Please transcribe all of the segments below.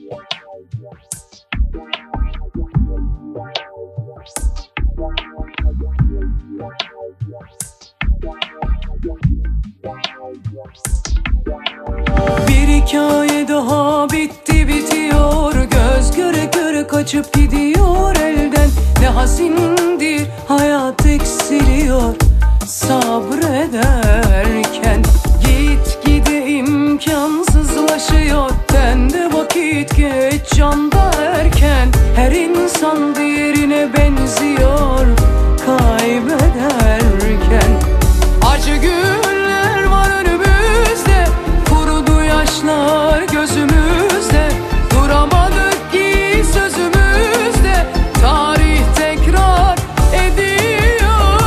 Bir hikaye daha bitti bitiyor, göz göre göre kaçıp gidiyor elden. Ne hazindir hayat eksiliyor sabrederken. Git gide imkansızlaşıyor, tende vakit geç canda erken. Her insan diğerine benziyor kaybederken. Acı günler var önümüzde, kurudu yaşlar gözümüzde. Duramadık ki sözümüzde, tarih tekrar ediyor.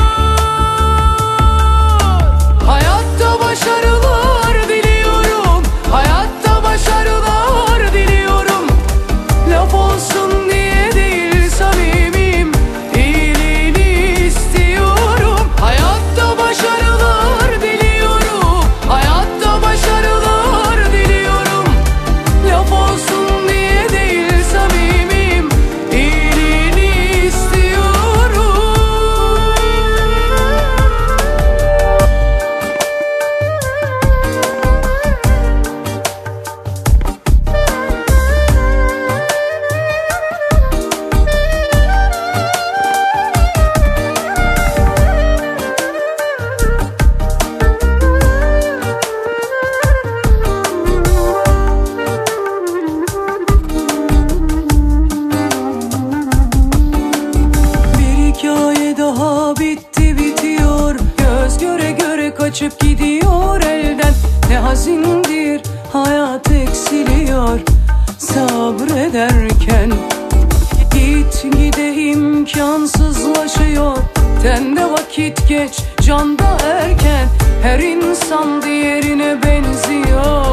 Hayatta başarılar diliyorum, hayatta başarılar diliyorum. Laf olsun diye değil samimiyim, iyiliğini istiyorum. Hayatta başarılar diliyorum, hayatta başarılar diliyorum. Laf olsun diye değil samimiyim, iyiliğini istiyorum. Bir hikaye daha bitti bitiyor, göz göre göre kaçıp gidiyor elden. Ne hazindir hayat eksiliyor sabrederken. Git gide imkansızlaşıyor, tende vakit geç canda erken. Her insan diğerine benziyor